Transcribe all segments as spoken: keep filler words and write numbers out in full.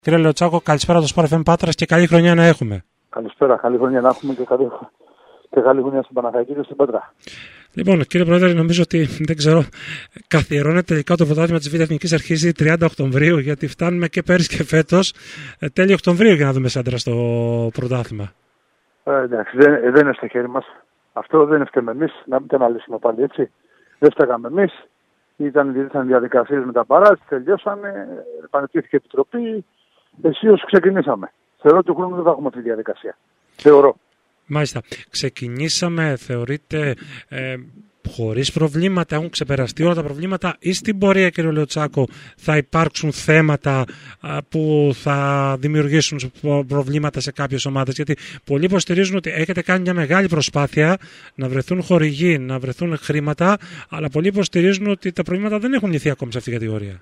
Κύριε Λεωτσάκο, καλησπέρα από το Sport εφ εμ Πάτρας και καλή χρονιά να έχουμε. Καλησπέρα, καλή χρονιά να έχουμε και καλή, και καλή χρονιά στην Παναχαϊκή και στην Πάτρα. Λοιπόν, κύριε Πρόεδρε, νομίζω ότι δεν ξέρω, καθιερώνεται τελικά το πρωτάθλημα της Β' Εθνικής, αρχίζει τριάντα Οκτωβρίου, γιατί φτάνουμε και πέρυσι και φέτος τέλειο Οκτωβρίου για να δούμε σέντρα στο πρωτάθλημα. Ε, εντάξει, δεν, δεν είναι στο χέρι μας. Αυτό δεν φταίμε εμείς, να μην το αναλύσουμε πάλι έτσι. Δεν φταίγαμε εμείς. Ήταν, ήταν διαδικασίες με τα παράστη, τελειώσανε, επανετήθηκε η Επιτροπή. Αισίως ξεκινήσαμε. Θεωρώ ότι ο χρόνος δεν θα έχουμε αυτή τη διαδικασία. Θεωρώ. Μάλιστα. Ξεκινήσαμε, θεωρείτε, ε, χωρίς προβλήματα, έχουν ξεπεραστεί όλα τα προβλήματα, ή στην πορεία, κύριε Λεωτσάκο, θα υπάρξουν θέματα α, που θα δημιουργήσουν προβλήματα σε κάποιες ομάδες? Γιατί πολλοί υποστηρίζουν ότι έχετε κάνει μια μεγάλη προσπάθεια να βρεθούν χορηγοί, να βρεθούν χρήματα, αλλά πολλοί υποστηρίζουν ότι τα προβλήματα δεν έχουν λυθεί ακόμη σε αυτή την κατηγορία.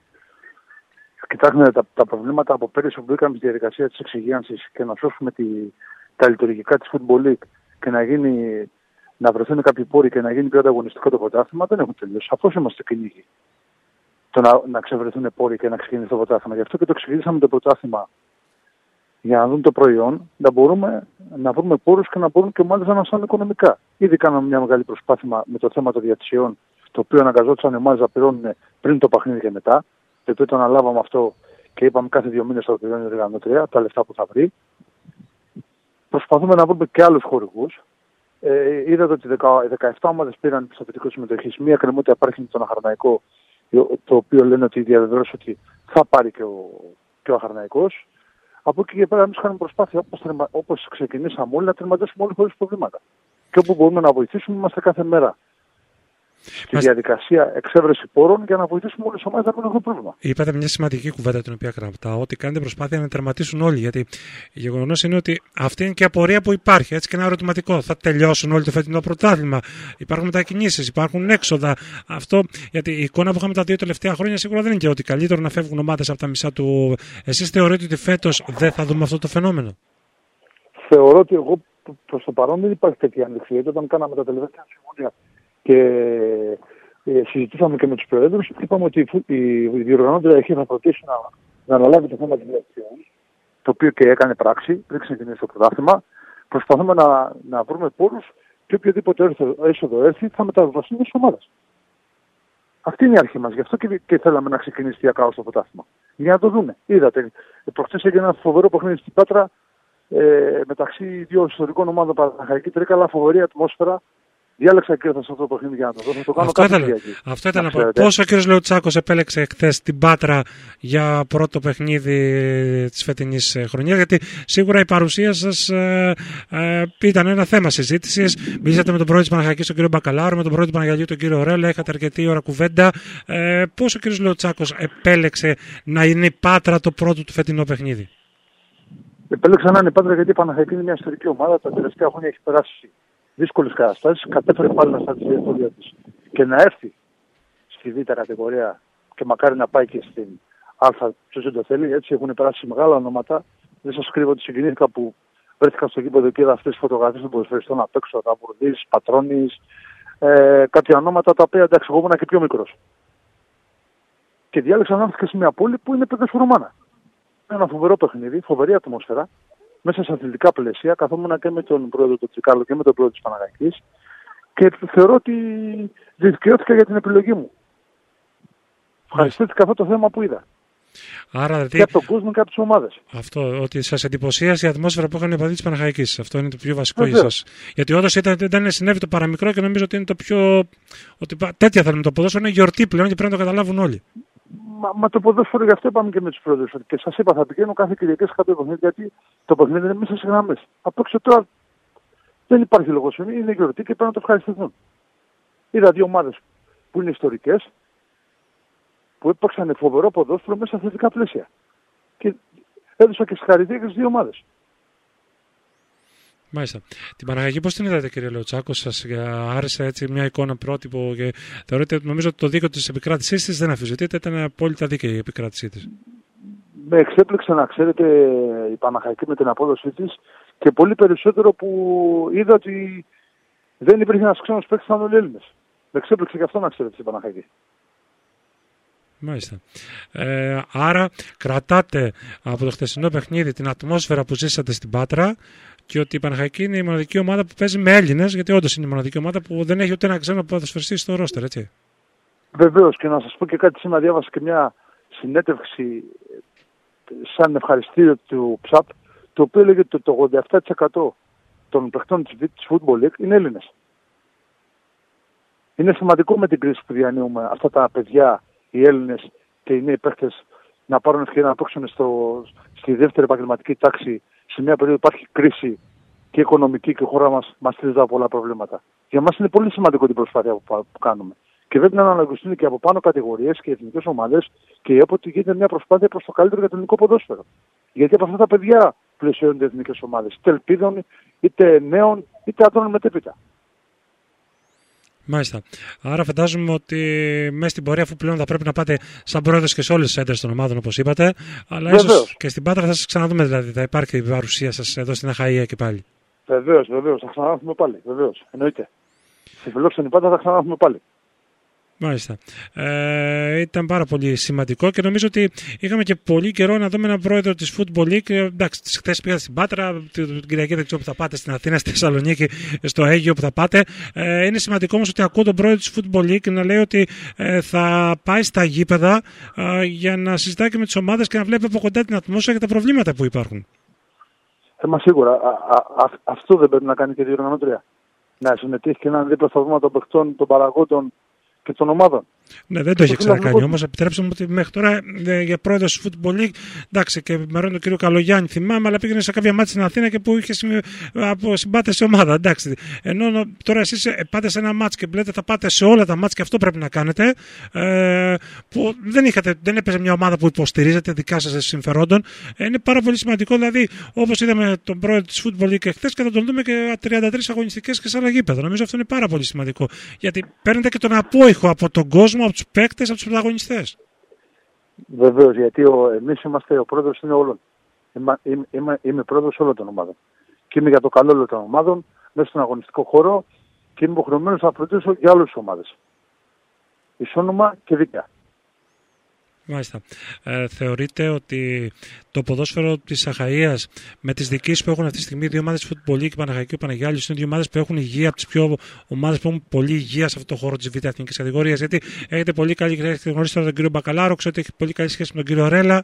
Κοιτάξτε, τα, τα προβλήματα από πέρυσι που μπήκαμε στη διαδικασία της εξυγίανσης και να σώσουμε τη, τα λειτουργικά της Football League και να, γίνει, να βρεθούν κάποιοι πόροι και να γίνει πιο ανταγωνιστικό το πρωτάθλημα δεν έχουν τελειώσει. Αφού είμαστε κυνήγοι το να, να ξεβρεθούν πόροι και να ξεκινήσει το πρωτάθλημα. Γι' αυτό και το ξεκινήσαμε το πρωτάθλημα για να δουν το προϊόν, να μπορούμε να βρούμε πόρους και να μπορούν και ομάδες να αναστάνουν οικονομικά. Ήδη κάναμε μια μεγάλη προσπάθεια με το θέμα των διατησιών, το οποίο αναγκαζόντουσαν ομάδες να πληρώνουν πριν το παιχνίδι και μετά. Το οποίο το αναλάβαμε αυτό και είπαμε κάθε δύο μήνες θα το πληρώνει η οργανώτρια, τα λεφτά που θα βρει. Προσπαθούμε να βρούμε και άλλους χορηγούς. Ε, είδατε ότι δεκαεπτά ομάδες πήραν πιστοποιητικό συμμετοχής. Μία κρεμότητα υπάρχει με τον Αχαρναϊκό, το οποίο λένε ότι διαβεβαίωσε ότι θα πάρει και ο, και ο Αχαρναϊκός. Από εκεί και πέρα εμείς κάνουμε προσπάθεια όπως, όπως ξεκινήσαμε όλοι να τερματίσουμε όλοι χωρίς προβλήματα. Και όπου μπορούμε να βοηθήσουμε είμαστε κάθε μέρα στη Μας... διαδικασία εξέβρεση πόρων για να βοηθήσουμε όλες τις ομάδες να μην έχουν πρόβλημα. Είπατε μια σημαντική κουβέντα την οποία κρατάω, ότι κάνετε προσπάθεια να τερματίσουν όλοι. Γιατί γεγονός είναι ότι αυτή είναι και η απορία που υπάρχει. Έτσι και ένα ερωτηματικό. Θα τελειώσουν όλοι το φετινό πρωτάθλημα? Υπάρχουν μετακινήσεις, υπάρχουν έξοδα. Αυτό, γιατί η εικόνα που είχαμε τα δύο τελευταία χρόνια σίγουρα δεν είναι και ότι καλύτερο να φεύγουν ομάδες από τα μισά του. Εσείς θεωρείτε ότι φέτος δεν θα δούμε αυτό το φαινόμενο? Θεωρώ ότι εγώ προς το παρόν δεν υπάρχει τέτοια άνοιξη. Γιατί όταν κάναμε τα τελευταία συμβούλια και ε, συζητήσαμε και με τους προέδρους, είπαμε ότι η διοργανώτρια έχει να προτίσει να, να αναλάβει το θέμα της διαδικασίας, το οποίο και έκανε πράξη πριν ξεκινήσει το πρωτάθλημα. Προσπαθούμε να, να βρούμε πόρους και οποιοδήποτε έσοδο έρθει θα μεταβιβαστούν στις ομάδες. Αυτή είναι η αρχή μας. Γι' αυτό και, και θέλαμε να ξεκινήσει διακάως το πρωτάθλημα. Για να το δούμε. Είδατε, προχθές έγινε ένα φοβερό παιχνίδι στην Πάτρα ε, μεταξύ δύο ιστορικών ομάδων Παναχαϊκή Τρίκαλα, φοβερή ατμόσφαιρα. Διάλεξα και ήρθα σε αυτό το παιχνίδι για να το δω. Θα το κάνω αυτό κάθε ήταν, Κυριακή. Αυτό ήταν να πω. Πόσο ο κ. Λεωτσάκος επέλεξε χθες την Πάτρα για πρώτο παιχνίδι της φετινής χρονιάς? Γιατί σίγουρα η παρουσία σας ε, ε, ήταν ένα θέμα συζήτησης. Μιλήσατε με τον πρόεδρο της Παναχαϊκής, τον κ. Μπακαλάρο, με τον πρόεδρο του Παναγιαλίου, τον κ. Ρέλα. Είχατε αρκετή ώρα κουβέντα. Ε, πόσο ο κ. Λεωτσάκος επέλεξε να είναι η Πάτρα το πρώτο του φετινό παιχνίδι? Επέλεξα να είναι η Πάτρα γιατί η Παναχαϊκή είναι μια ιστορική ομάδα. Τα τελευταία χρόνια έχει περάσει δύσκολες καταστάσεις, κατέφερε πάλι να σταθεί τη ιστορία της και να έρθει στη Β' κατηγορία και μακάρι να πάει και στην Α, ποιος δεν το θέλει. Έτσι έχουν περάσει μεγάλα ονόματα. Δεν σας κρύβω ότι συγκινήθηκα που βρέθηκα στο γήπεδο και είδα αυτές τις φωτογραφίες των ποδοσφαιριστών απ' έξω, τα Βουρδής, Πατρώνης, ε, κάποια ονόματα τα οποία εντάξει εγώ ήμουν και πιο μικρός. Και διάλεξα να έρθει και σε μια πόλη που είναι πεντασφαιρομάνα. Ένα φοβερό παιχνίδι, φοβερή ατμόσφαιρα. Μέσα σε αθλητικά πλαίσια, καθόμουν και με τον πρόεδρο του Τσικάρλου και με τον πρόεδρο της Παναγιακής και θεωρώ ότι δικαιώθηκα για την επιλογή μου. Ευχαριστήθηκα αυτό το θέμα που είδα. Άρα, δηλαδή, και από τον κόσμο και από τις ομάδες. Αυτό, ότι σας εντυπωσίασε η ατμόσφαιρα που είχαν οι οπαδοί της Παναχαϊκής. Αυτό είναι το πιο βασικό για σας. Γιατί όντως ήταν, ήταν συνέβη το παραμικρό και νομίζω ότι είναι το πιο. Ότι τέτοια θέλουμε το ποδόσφαιρο, είναι γιορτή πλέον και πρέπει να το καταλάβουν όλοι. Μα, μα το ποδόσφαιρο γι' αυτό είπαμε και με τους πρόεδρους. Και σας είπα, θα πηγαίνω κάθε Κυριακή σε κάποιο παιχνίδι, γιατί το παιχνίδι είναι μέσα σε γραμμές. Από έξω τώρα δεν υπάρχει λογοσύνη, είναι γιορτή και πρέπει να το ευχαριστηθούν. Είδα δύο ομάδες που είναι ιστορικές, που έπαιξαν φοβερό ποδόσφαιρο μέσα σε θετικά πλαίσια. Και έδωσα και συγχαρητήρια και στις δύο ομάδες. Μάλιστα. Την Παναχαϊκή πώς την είδατε, κύριε Λεωτσάκο? Σας άρεσε έτσι μια εικόνα πρότυπο και θεωρείτε, νομίζω ότι το δίκαιο της επικράτησής της δεν αμφισβητείται, ήταν απόλυτα δίκαιη η επικράτησή της? Με εξέπληξε, να ξέρετε, η Παναχαϊκή με την απόδοσή της και πολύ περισσότερο που είδα ότι δεν υπήρχε ένας ξένος παίκτης, ήταν όλοι Έλληνες. Με εξέπληξε και αυτό, να ξέρετε, η Παναχαϊκή. Μάλιστα. Ε, άρα κρατάτε από το χθεσινό παιχνίδι την ατμόσφαιρα που ζήσατε στην Πάτρα και ότι η Παναχαϊκή είναι η μοναδική ομάδα που παίζει με Έλληνες, γιατί όντως είναι η μοναδική ομάδα που δεν έχει ούτε ένα ξένο ποδοσφαιριστή στο ρόστερ, έτσι. Βεβαίως, και να σας πω και κάτι, σήμερα διάβασα και μια συνέντευξη σαν ευχαριστήριο του ΨΑΠ, το οποίο έλεγε ότι το ογδόντα επτά τοις εκατό των παιχτών της Football League είναι Έλληνες. Είναι σημαντικό με την κρίση που διανύουμε αυτά τα παιδιά, οι Έλληνες και οι νέοι παίχτες, να πάρουν ευκαιρία να παίξουν στο, στη δεύτερη επαγγελματική τάξη σε μια περίοδο που υπάρχει κρίση και οικονομική και η χώρα μας μας στηρίζει πολλά προβλήματα. Για μας είναι πολύ σημαντικό την προσπάθεια που, που κάνουμε. Και πρέπει να αναλογιστούν και από πάνω κατηγορίες και εθνικές ομάδες και από ότι γίνεται μια προσπάθεια προς το καλύτερο για το ελληνικό ποδόσφαιρο. Γιατί από αυτά τα παιδιά πλαισιώνονται οι εθνικές ομάδες, είτε ελπίδων, είτε νέων, είτε ατόμων μετέπειτα. Μάλιστα. Άρα φαντάζομαι ότι μέσα στην πορεία, αφού πλέον θα πρέπει να πάτε σαν πρόεδρος και σε όλες τις έντρες των ομάδων, όπως είπατε, αλλά βεβαίως, ίσως και στην Πάτρα θα σας ξαναδούμε, δηλαδή θα υπάρχει η παρουσία σας εδώ στην Αχαΐα και πάλι. Βεβαίως, βεβαίως, θα ξανάρθουμε πάλι. Βεβαίως, εννοείται. Στη φιλόξενη Πάτρα θα ξανάρθουμε πάλι. Μάλιστα. Ε, ήταν πάρα πολύ σημαντικό και νομίζω ότι είχαμε και πολύ καιρό να δούμε έναν πρόεδρο της Football League. Εντάξει, τις χθες πήγατε στην Πάτρα, την Κυριακή δεν ξέρω που θα πάτε, στην Αθήνα, στη Θεσσαλονίκη, στο Αίγυο που θα πάτε. Ε, είναι σημαντικό όμως ότι ακούω τον πρόεδρο της Football League να λέει ότι ε, θα πάει στα γήπεδα ε, για να συζητάει και με τις ομάδες και να βλέπει από κοντά την ατμόσφαιρα και τα προβλήματα που υπάρχουν. Ε, μα σίγουρα. Α, α, α, αυτό δεν πρέπει να κάνει και η διοργανώτρια. Να συμμετέχει και να δει τα των παιχτών, των παραγόντων και των ομάδων. Ναι, δεν το είχε ξανακάνει όμως. Επιτρέψτε μου ότι μέχρι τώρα ε, για πρόεδρο τη Football League, εντάξει, και με ρόλο τον κύριο Καλογιάννη θυμάμαι, αλλά πήγαινε σε κάποια μάτια στην Αθήνα και που είχε συμ... από συμπάτες σε ομάδα. Εντάξει. Ενώ τώρα εσείς πάτε σε ένα μάτς και λέτε θα πάτε σε όλα τα μάτς και αυτό πρέπει να κάνετε. Ε, που δεν, είχατε, δεν έπαιζε μια ομάδα που υποστηρίζετε δικά σας συμφερόντων. Ε, είναι πάρα πολύ σημαντικό, δηλαδή, όπως είδαμε τον πρόεδρο τη Football League εχθές και θα τον δούμε και τριάντα τρεις αγωνιστικές και σε άλλα γήπεδα. Νομίζω αυτό είναι πάρα πολύ σημαντικό. Γιατί παίρνετε και τον απόϊχο από τον κόσμο, από τους παίκτες, από τους πρωταγωνιστές. Βεβαίως, γιατί ο, εμείς είμαστε, ο πρόεδρος είναι όλων. Είμαι, είμαι, είμαι, είμαι πρόεδρος όλων των ομάδων. Και είμαι για το καλό όλων των ομάδων, μέσα στον αγωνιστικό χώρο και είμαι υποχρεωμένος να φροντίσω για όλες τις ομάδες. Ισόνομα και δίκαια. Μάλιστα. Ε, θεωρείτε ότι το ποδόσφαιρο της Αχαΐας με τις διοικήσεις που έχουν αυτή τη στιγμή δύο ομάδες Football League, Παναχαϊκή και Παναγιάλης, είναι δύο ομάδες που έχουν υγεία, από τις πιο ομάδες που έχουν πολύ υγεία σε αυτό το χώρο της β' εθνικής κατηγορίας? Γιατί έχετε πολύ καλή, έχετε γνωρίσει τώρα τον κύριο Μπακαλάρο, ξέρω ότι έχει πολύ καλή σχέση με τον κύριο Ρέλα.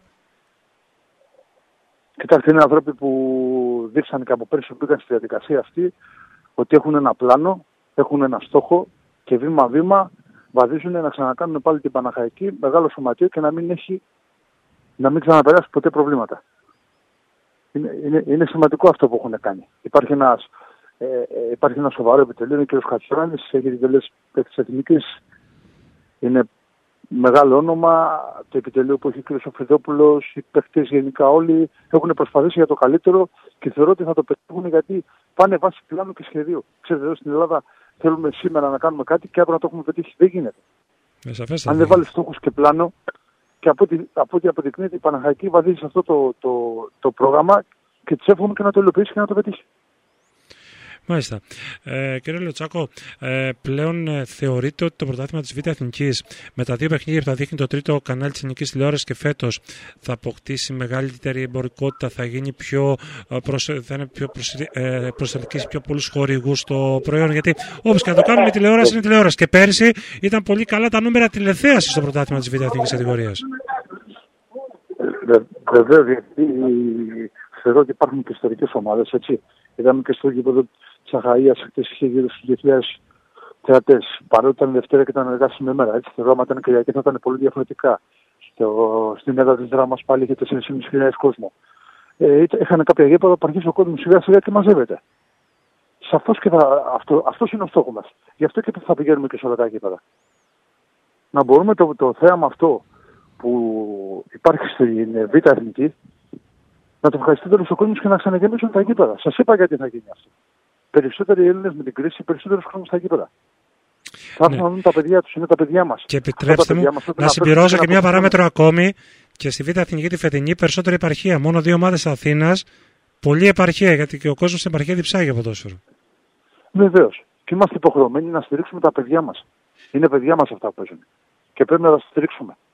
Κοιτάξτε, είναι άνθρωποι που δείξαν και από πέρσι που μπήκαν στη διαδικασία αυτή ότι έχουν ένα πλάνο, έχουν ένα στόχο και βήμα-βήμα βαδίζουν να ξανακάνουν πάλι την Παναχαϊκή μεγάλο σωματείο και να μην έχει, να μην ξαναπεράσει ποτέ προβλήματα. Είναι, είναι, είναι σημαντικό αυτό που έχουν κάνει. Υπάρχει, ένας, ε, ε, υπάρχει ένα σοβαρό επιτελείο, ο κ. Χατσουράνης, έχει την τελές της Εθνικής, είναι μεγάλο όνομα, το επιτελείο που έχει ο κ. Σοφιδόπουλος, οι παίκτες γενικά όλοι έχουν προσπαθήσει για το καλύτερο και θεωρώ ότι θα το πετύχουν γιατί πάνε βάσει πλάνου και σχεδίου. Ξέρετε, εδώ στην Ελλάδα θέλουμε σήμερα να κάνουμε κάτι και αύριο να το έχουμε πετύχει. Δεν γίνεται. Σαφές, αν δεν βάλει στόχους και πλάνο, και από ό,τι, από ό,τι αποδεικνύεται η Παναχαϊκή βαδίζει σε αυτό το, το, το πρόγραμμα και της εύχομαι και να το υλοποιήσει και να το πετύχει. Μάλιστα. Ε, κύριε Λοτσάκο, ε, πλέον ε, θεωρείτε ότι το πρωτάθλημα της Β' Εθνικής με τα δύο παιχνίδια που θα δείχνει το τρίτο κανάλι της ελληνικής τηλεόρασης και φέτος θα αποκτήσει μεγαλύτερη εμπορικότητα, θα γίνει πιο, προσ, θα είναι πιο προσ, ε, προσελκύσει πιο πολλούς χορηγούς στο προϊόν? Γιατί όπως και να το κάνουμε, η τηλεόραση είναι τηλεόραση. Και πέρυσι ήταν πολύ καλά τα νούμερα τηλεθέασης στο πρωτάθλημα της Β' Εθνικής κατηγορίας. Βεβαίως, γιατί θεωρώ ότι υπάρχουν και ιστορικές ομάδες, έτσι. Είδαμε και στο γήπεδο της Αχαΐας, χτες είχε γύρω στους δύο χιλιάδες θεατές. Παρότι ήταν Δευτέρα και ήταν εργάσιμη ημέρα, έτσι. Θεωρώ ότι ήταν Κυριακή θα ήταν πολύ διαφορετικά. Στο, στην έδρα της Δράμας πάλι είχε τέσσερις χιλιάδες πεντακόσιους κόσμο. Ε, είχαν κάποια γήπεδα που αρχίζει ο κόσμος σιγά σιγά και μαζεύεται. Σαφώς και θα, αυτό, αυτός είναι ο στόχος μας. Γι' αυτό και θα πηγαίνουμε και σε όλα τα γήπεδα. Να μπορούμε το, το θέαμα αυτό που υπάρχει στην Β' Εθνική να το ευχαριστεί τέλος ο κόσμος και να ξαναγεμίσουν τα γήπεδα. Σας είπα γιατί θα γίνει αυτό. Περισσότεροι Έλληνες με την κρίση, περισσότερος κόσμος στα γήπεδα. Θα έρθουν να δουν τα παιδιά τους, είναι τα παιδιά μας. Και επιτρέψτε μου να, να συμπληρώσω και μια παράμετρο ακόμη. Και στη Β' Εθνική τη φετινή περισσότερη επαρχία. Μόνο δύο ομάδες Αθήνας, πολλή επαρχία, γιατί και ο κόσμος στην επαρχία διψάγει από ποδόσφαιρο. Βεβαίως. Και είμαστε υποχρεωμένοι να στηρίξουμε τα παιδιά μας. Είναι παιδιά μας αυτά που παίζουν. Και πρέπει να τα στηρίξουμε.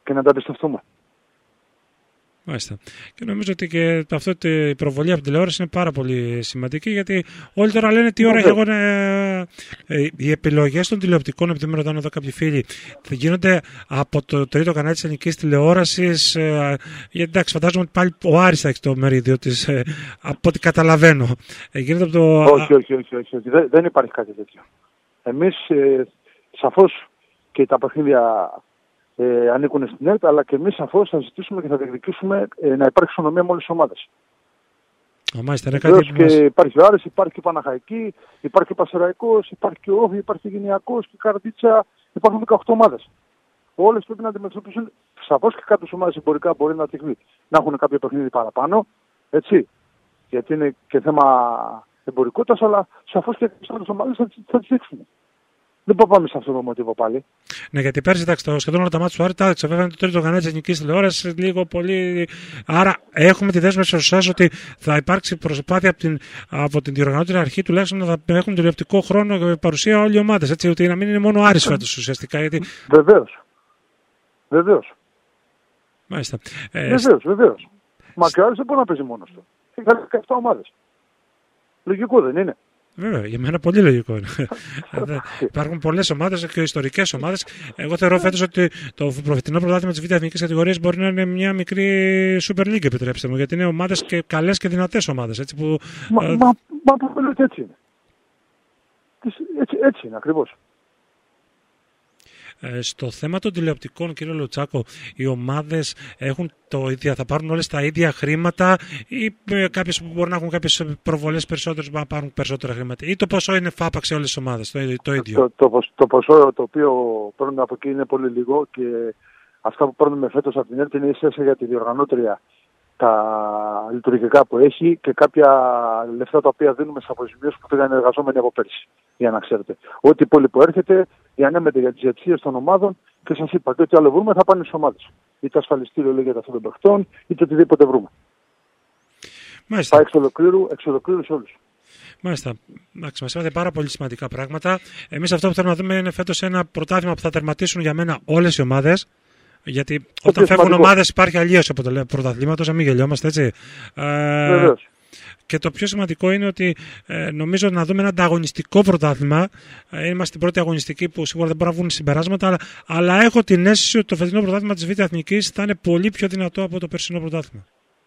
και να τα εμπιστευτούμε. Μάλιστα. Και νομίζω ότι και αυτό η προβολή από την τηλεόραση είναι πάρα πολύ σημαντική, γιατί όλοι τώρα λένε τι ώρα έχουν. Ε, ε, οι επιλογές των τηλεοπτικών, επειδή με ρωτάνε εδώ κάποιοι φίλοι, θα γίνονται από το τρίτο κανάλι της ελληνικής τηλεόρασης. Ε, γιατί εντάξει, φαντάζομαι ότι πάλι ο Άρης θα έχει το μερίδιο της, ε, από ό,τι καταλαβαίνω. Ε, γίνεται από το... όχι, όχι, όχι, όχι, όχι. Δεν, δεν υπάρχει κάτι τέτοιο. Εμείς ε, σαφώς και τα παιχνίδια Ε, ανήκουν στην ΕΡΤ, αλλά και εμείς σαφώς θα ζητήσουμε και θα διεκδικήσουμε ε, να υπάρξει ισονομία με όλες τις ομάδες. Μάλιστα, είναι κάτι και μας... υπάρχει ο Άρης, υπάρχει και ο Παναχαϊκή, υπάρχει και ο Πασεραϊκός, υπάρχει και ο Όφη, υπάρχει και ο Γενιακός και η Καρδίτσα, υπάρχουν δεκαοκτώ ομάδες. Όλες πρέπει να αντιμετωπίσουν, σαφώς και κάποιες ομάδες εμπορικά μπορεί να, τυχθεί, να έχουν κάποιο παιχνίδι παραπάνω, έτσι, γιατί είναι και θέμα εμπορικότητας, αλλά σαφώς και τις άλλες ομάδες θα, θα τις δείξουμε. Δεν μπορούμε να πάμε σε αυτό το μοτίβο πάλι. Ναι, γιατί πέρσι εντάξει, σχεδόν όλα τα μάτια του Άρη τα έδειξε. Βέβαια είναι το τρίτο κανάλι της ελληνικής τηλεόρασης, λίγο πολύ. Άρα έχουμε τη δέσμευση σε εσάς ότι θα υπάρξει προσπάθεια από την, από την διοργανώτρια αρχή τουλάχιστον να θα έχουν τηλεοπτικό χρόνο και παρουσία όλοι οι ομάδες. Έτσι, ότι να μην είναι μόνο ο Άρης φέτος ουσιαστικά. Γιατί... Βεβαίως. Βεβαίως. Μάλιστα. Ε, βεβαίως, βεβαίως. Μα και ο Άρης δεν μπορεί να παίζει μόνος του. Έχει δεκαεπτά ομάδες. Λογικό δεν είναι? Βέβαια, για μένα πολύ λογικό είναι. Υπάρχουν πολλές ομάδες και ιστορικές ομάδες. Εγώ θεωρώ φέτος ότι το προφετινό πρωτάθλημα της Β' Εθνικής κατηγορίας μπορεί να είναι μια μικρή Super League, επιτρέψτε μου, γιατί είναι ομάδες και καλές και δυνατές ομάδες. Έτσι που, μα, ε... μα, μα μα έτσι είναι. Έτσι, έτσι είναι ακριβώς. Ε, στο θέμα των τηλεοπτικών, κύριε Λουτσάκο, οι ομάδες έχουν το ίδια, θα πάρουν όλες τα ίδια χρήματα ή ε, κάποιες που μπορεί να έχουν κάποιες προβολές περισσότερες να πάρουν περισσότερα χρήματα, ή το ποσό είναι φάπαξ σε όλες τις ομάδες, το, το ίδιο? Το, το, το ποσό το οποίο παίρνουμε από εκεί είναι πολύ λίγο και αυτά που παίρνουμε φέτος από την ΕΡΤ είναι ίσα για τη διοργανώτρια τα λειτουργικά που έχει και κάποια λεφτά τα οποία δίνουμε σε αποζημιώσεις που πήγαν εργαζόμενοι από πέρσι. Για να ξέρετε. Ό,τι υπόλοιπο έρχεται, διανέμεται για τις διαιτησίες των ομάδων και σας είπα και ό,τι άλλο βρούμε θα πάνε στις ομάδες. Είτε ασφαλιστήριο λέγεται αυτών των παιχτών, είτε οτιδήποτε βρούμε. Μάλιστα. Θα εξ ολοκλήρου, εξ ολοκλήρου σε όλους. Μάλιστα. Μας είπατε πάρα πολύ σημαντικά πράγματα. Εμείς αυτό που θέλουμε να δούμε είναι φέτος ένα πρωτάθλημα που θα τερματίσουν για μένα όλες οι ομάδες. Γιατί το όταν φεύγουν ομάδες υπάρχει αλλίωση από το πρωταθλήματος, να μην γελιόμαστε, έτσι. Βεβαίως. Και το πιο σημαντικό είναι ότι ε, νομίζω να δούμε ένα ανταγωνιστικό πρωτάθλημα. Ε, είμαστε στην πρώτη αγωνιστική που σίγουρα δεν μπορούν να βγουν συμπεράσματα, αλλά, αλλά έχω την αίσθηση ότι το φετινό πρωτάθλημα της Β' Εθνικής θα είναι πολύ πιο δυνατό από το περσινό πρωτάθλημα.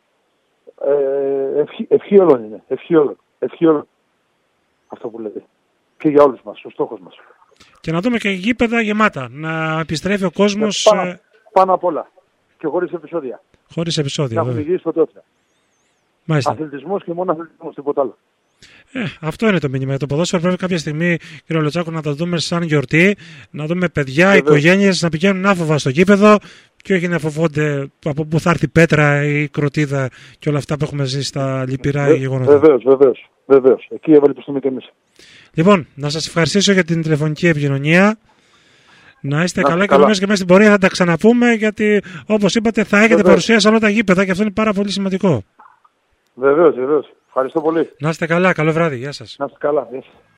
Ε, ευχή, ευχή όλων είναι. Ευχή όλων. Ευχή όλων. Αυτό που λέτε. Και για όλους μας. Ο στόχος μας. Και να δούμε και γήπεδα γεμάτα. Να επιστρέφει ο κόσμος. Ε, πάνω, πάνω απ' όλα. Και χωρίς επεισόδια. Χωρίς επεισόδια. Να έχουμε γυρίσει ποτέ. Μάλιστα. Αθλητισμός και μόνο αθλητισμός, τίποτα άλλο. Ε, αυτό είναι το μήνυμα. Το ποδόσφαιρο πρέπει κάποια στιγμή, κύριε Λουτσάκο, να το δούμε σαν γιορτή. Να δούμε παιδιά, οικογένειες να πηγαίνουν άφοβα στο γήπεδο και όχι να φοβόνται από πού θα έρθει η πέτρα ή η κροτίδα και όλα αυτά που έχουμε ζήσει στα λυπηρά Βε, γεγονότα. Βεβαίως, βεβαίως, βεβαίως. Εκεί ευελπιστούμε και εμείς. Λοιπόν, να σας ευχαριστήσω για την τηλεφωνική επικοινωνία. Να είστε να, καλά, καλά και νομίζω και μέσα στην πορεία θα τα ξαναπούμε, γιατί όπως είπατε θα έχετε βεβαίως παρουσία σε όλα τα γήπεδα και αυτό είναι πάρα πολύ σημαντικό. Βεβαίως, βεβαίως. Ευχαριστώ πολύ. Να είστε καλά. Καλό βράδυ. Γεια σας. Να είστε καλά. Γεια σας.